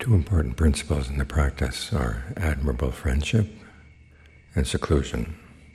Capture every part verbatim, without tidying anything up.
Two important principles in the practice are admirable friendship and seclusion.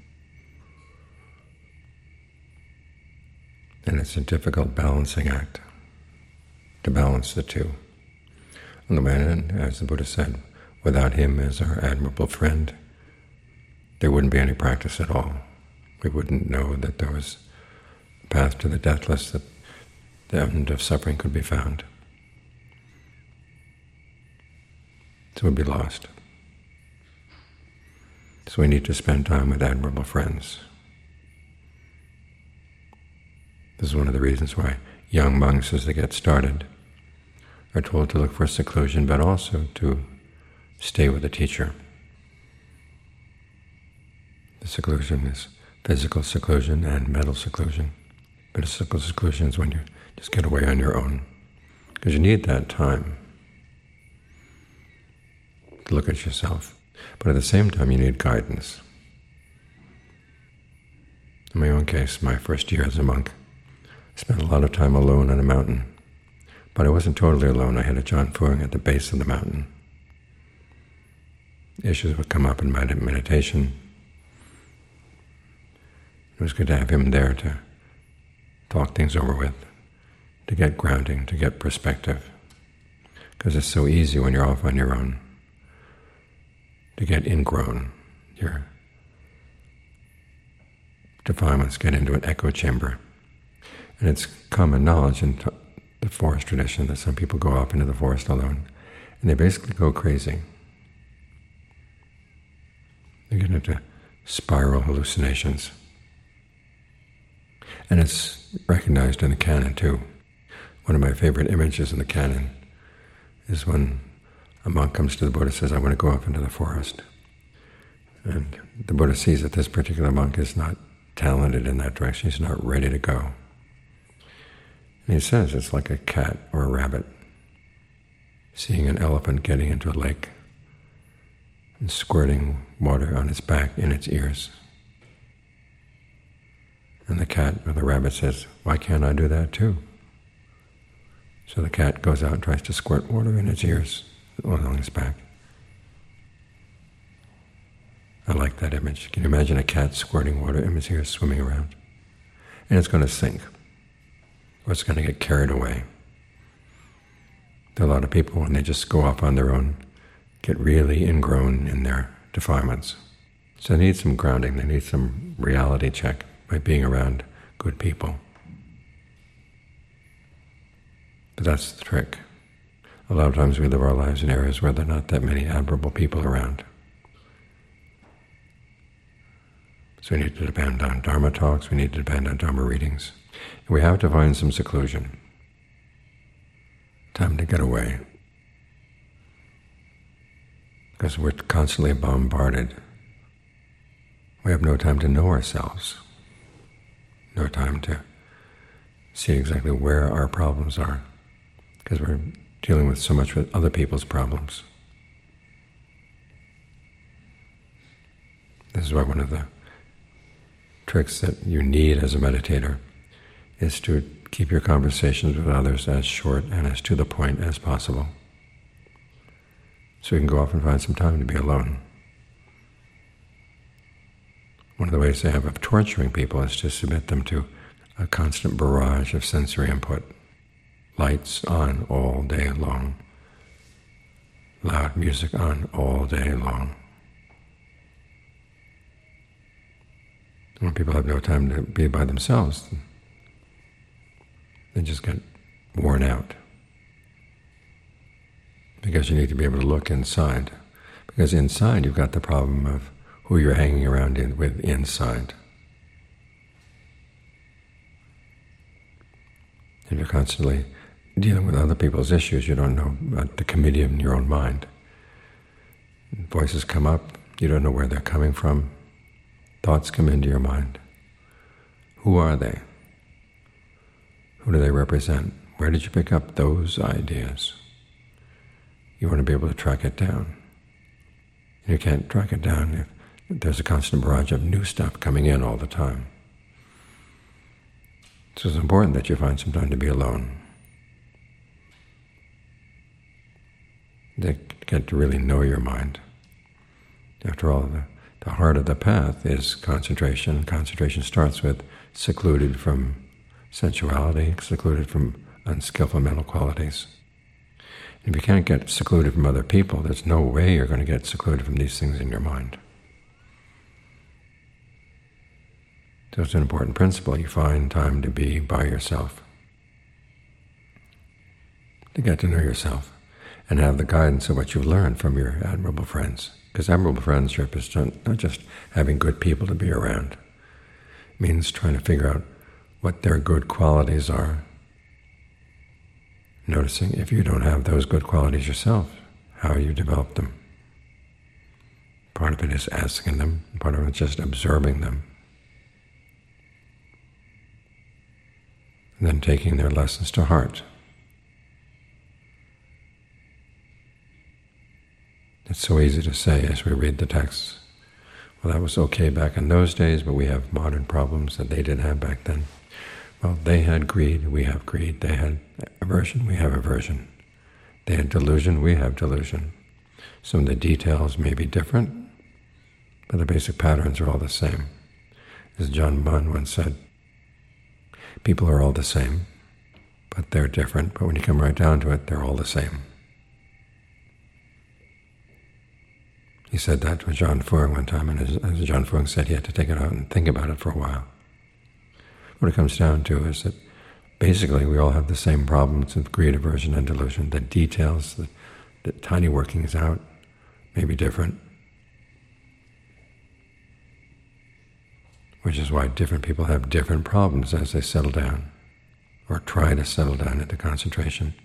And it's a difficult balancing act to balance the two. On the one hand, as the Buddha said, without him as our admirable friend, there wouldn't be any practice at all. We wouldn't know that there was a path to the deathless, that the end of suffering could be found. So we'd be lost. So we need to spend time with admirable friends. This is one of the reasons why young monks, as they get started, are told to look for seclusion, but also to stay with a teacher. The seclusion is physical seclusion and mental seclusion. Physical seclusion is when you just get away on your own, because you need that time to look at yourself. But at the same time, you need guidance. In my own case, my first year as a monk, I spent a lot of time alone on a mountain. But I wasn't totally alone. I had a Ajahn Fuang at the base of the mountain. Issues would come up in my meditation. It was good to have him there to talk things over with, to get grounding, to get perspective. Because it's so easy when you're off on your own to get ingrown. Your defilements get into an echo chamber. And it's common knowledge in the forest tradition that some people go off into the forest alone, and they basically go crazy. They get into spiral hallucinations. And it's recognized in the canon too. One of my favorite images in the canon is when a monk comes to the Buddha and says, I want to go off into the forest. And the Buddha sees that this particular monk is not talented in that direction. He's not ready to go. And he says it's like a cat or a rabbit seeing an elephant getting into a lake and squirting water on its back in its ears. And the cat or the rabbit says, why can't I do that too? So the cat goes out and tries to squirt water in its ears along its back. I like that image. Can you imagine a cat squirting water in its ears, swimming around? And it's going to sink, or it's going to get carried away. There are a lot of people, when they just go off on their own, get really ingrown in their defilements. So they need some grounding, they need some reality check by being around good people. But that's the trick. A lot of times we live our lives in areas where there are not that many admirable people around. So we need to depend on Dharma talks, we need to depend on Dharma readings. And we have to find some seclusion, time to get away. Because we're constantly bombarded. We have no time to know ourselves, no time to see exactly where our problems are, because we're dealing with so much with other people's problems. This is why one of the tricks that you need as a meditator is to keep your conversations with others as short and as to the point as possible, so you can go off and find some time to be alone. One of the ways they have of torturing people is to submit them to a constant barrage of sensory input. Lights on all day long, loud music on all day long. When people have no time to be by themselves, they just get worn out. Because you need to be able to look inside. Because inside you've got the problem of who you're hanging around in, with inside. If you're constantly dealing with other people's issues, you don't know about the committee in your own mind. Voices come up, you don't know where they're coming from. Thoughts come into your mind. Who are they? Who do they represent? Where did you pick up those ideas? You want to be able to track it down. And you can't track it down if there's a constant barrage of new stuff coming in all the time. So it's important that you find some time to be alone. to get to really know your mind. After all, the, the heart of the path is concentration. Concentration starts with secluded from sensuality, secluded from unskillful mental qualities. If you can't get secluded from other people, there's no way you're going to get secluded from these things in your mind. So it's an important principle. You find time to be by yourself, to get to know yourself, and have the guidance of what you've learned from your admirable friends. Because admirable friendship is not just having good people to be around. It means trying to figure out what their good qualities are. Noticing if you don't have those good qualities yourself, how you develop them. Part of it is asking them, part of it is just observing them. And then taking their lessons to heart. It's so easy to say as we read the texts, well, that was okay back in those days, but we have modern problems that they didn't have back then. Well, they had greed, we have greed. They had aversion, we have aversion. They had delusion, we have delusion. Some of the details may be different, but the basic patterns are all the same. As John Bunn once said, people are all the same, but they're different. But when you come right down to it, they're all the same. He said that to John Fuang one time, and as, as John Fuang said, he had to take it out and think about it for a while. What it comes down to is that basically we all have the same problems with greed, aversion, and delusion. The details, the, the tiny workings out may be different, which is why different people have different problems as they settle down, or try to settle down into concentration,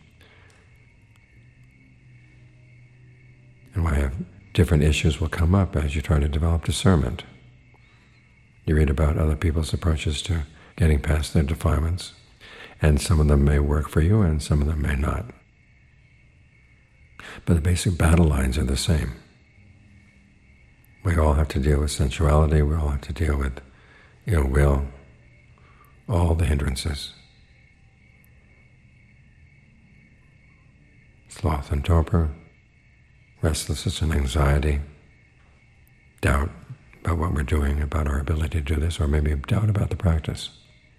and why have different issues will come up as you try to develop discernment. You read about other people's approaches to getting past their defilements, and some of them may work for you and some of them may not. But the basic battle lines are the same. We all have to deal with sensuality, we all have to deal with ill will, all the hindrances. Sloth and torpor, restlessness and anxiety, doubt about what we're doing, about our ability to do this, or maybe doubt about the practice.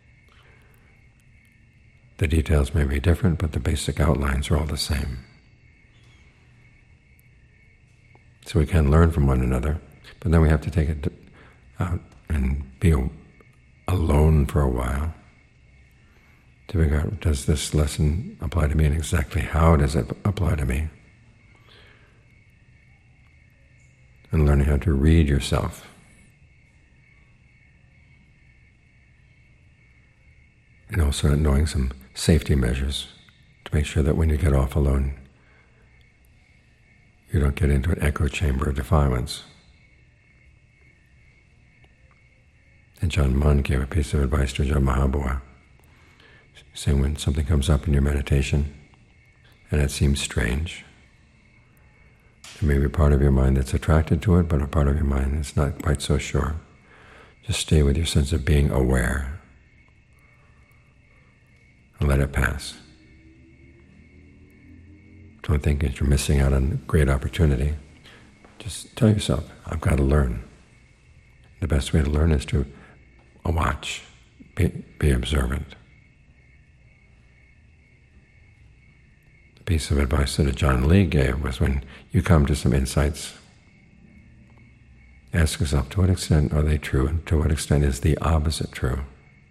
The details may be different, but the basic outlines are all the same. So we can learn from one another, but then we have to take it out and be alone for a while to figure out, does this lesson apply to me, and exactly how does it apply to me? And learning how to read yourself. And also knowing some safety measures to make sure that when you get off alone, you don't get into an echo chamber of defilements. And John Munn gave a piece of advice to Ajahn Mahabua, saying when something comes up in your meditation and it seems strange, there may be a part of your mind that's attracted to it, but a part of your mind that's not quite so sure. Just stay with your sense of being aware and let it pass. Don't think that you're missing out on a great opportunity. Just tell yourself, I've got to learn. The best way to learn is to watch, be, be observant. The piece of advice that Ajahn Lee gave was, when you come to some insights, ask yourself, to what extent are they true, and to what extent is the opposite true?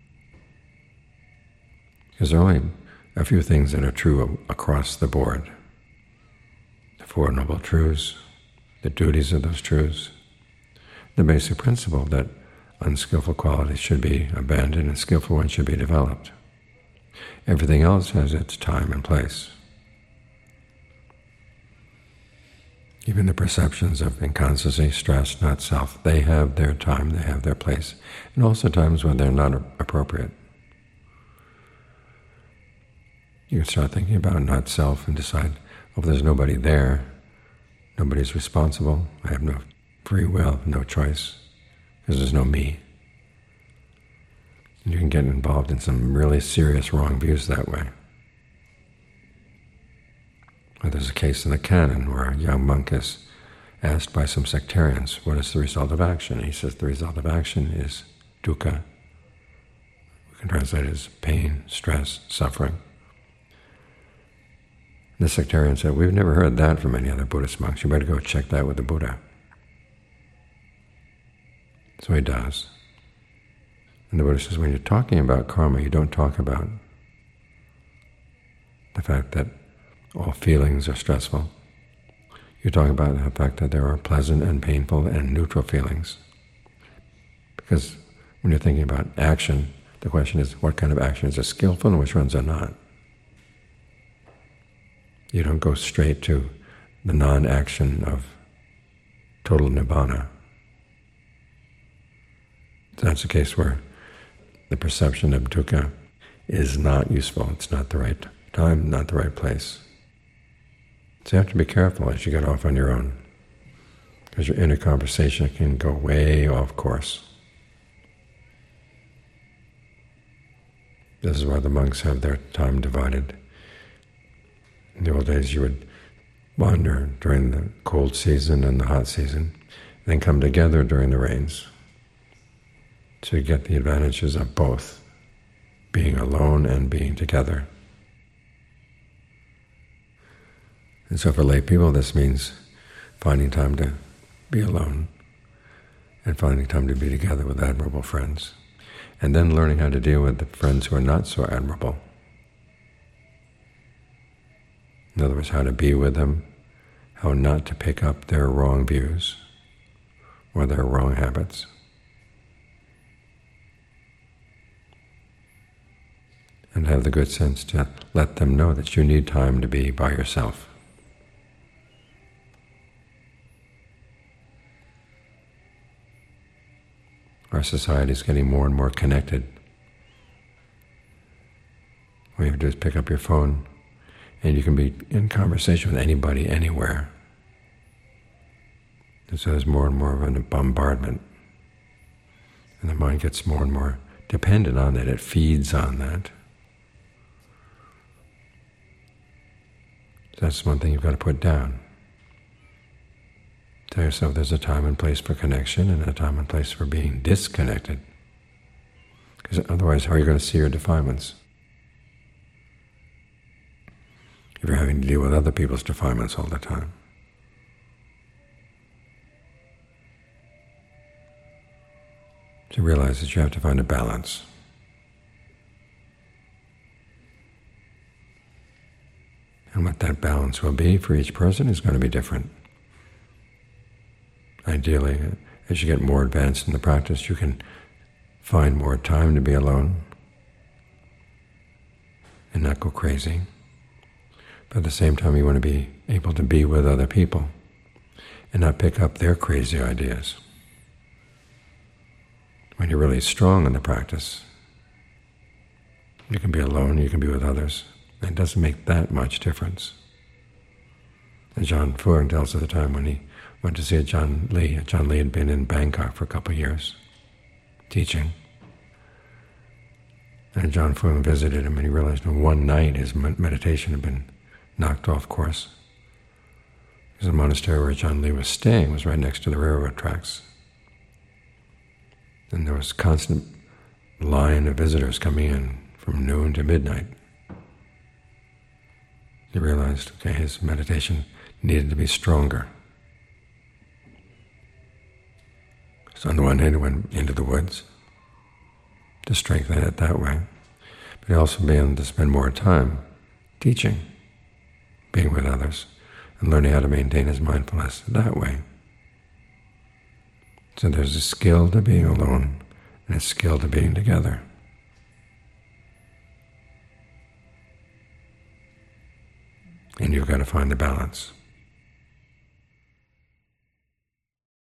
Because there are only a few things that are true across the board. The Four Noble Truths, the duties of those truths, the basic principle that unskillful qualities should be abandoned and skillful ones should be developed. Everything else has its time and place. Even the perceptions of inconstancy, stress, not self, they have their time, they have their place, and also times when they're not appropriate. You can start thinking about not self and decide, well, if there's nobody there, nobody's responsible, I have no free will, no choice, because there's no me. And you can get involved in some really serious wrong views that way. Or there's a case in the canon where a young monk is asked by some sectarians, what is the result of action? And he says the result of action is dukkha. We can translate it as pain, stress, suffering. And the sectarian said, we've never heard that from any other Buddhist monks. You better go check that with the Buddha. So he does. And the Buddha says, when you're talking about karma, you don't talk about the fact that all feelings are stressful. You're talking about the fact that there are pleasant and painful and neutral feelings. Because when you're thinking about action, the question is, what kind of action is skillful and which ones are not? You don't go straight to the non-action of total nibbana. That's a case where the perception of dukkha is not useful. It's not the right time, not the right place. So you have to be careful as you get off on your own, because your inner conversation can go way off course. This is why the monks have their time divided. In the old days you would wander during the cold season and the hot season, then come together during the rains. So you get the advantages of both, being alone and being together. And so for lay people, this means finding time to be alone and finding time to be together with admirable friends, and then learning how to deal with the friends who are not so admirable. In other words, how to be with them, how not to pick up their wrong views or their wrong habits. And have the good sense to let them know that you need time to be by yourself. Our society is getting more and more connected. All you have to do is pick up your phone, and you can be in conversation with anybody, anywhere. And so there's more and more of a bombardment. And the mind gets more and more dependent on that. It feeds on that. So that's one thing you've got to put down. Tell yourself there's a time and place for connection and a time and place for being disconnected. Because otherwise, how are you going to see your defilements? If you're having to deal with other people's defilements all the time. So realize that you have to find a balance. And what that balance will be for each person is going to be different. Ideally, as you get more advanced in the practice, you can find more time to be alone and not go crazy. But at the same time, you want to be able to be with other people and not pick up their crazy ideas. When you're really strong in the practice, you can be alone, you can be with others. It doesn't make that much difference. And Ajaan Fuang tells of the time when he went to see Ajaan Lee. Ajaan Lee had been in Bangkok for a couple of years, teaching. And Ajaan Fuang visited him, and he realized in one night his meditation had been knocked off course. Because the monastery where Ajaan Lee was staying was right next to the railroad tracks. And there was a constant line of visitors coming in from noon to midnight. He realized, okay, his meditation needed to be stronger. So on the one hand, he went into the woods to strengthen it that way, but he also began to spend more time teaching, being with others, and learning how to maintain his mindfulness that way. So there's a skill to being alone and a skill to being together. And you've got to find the balance.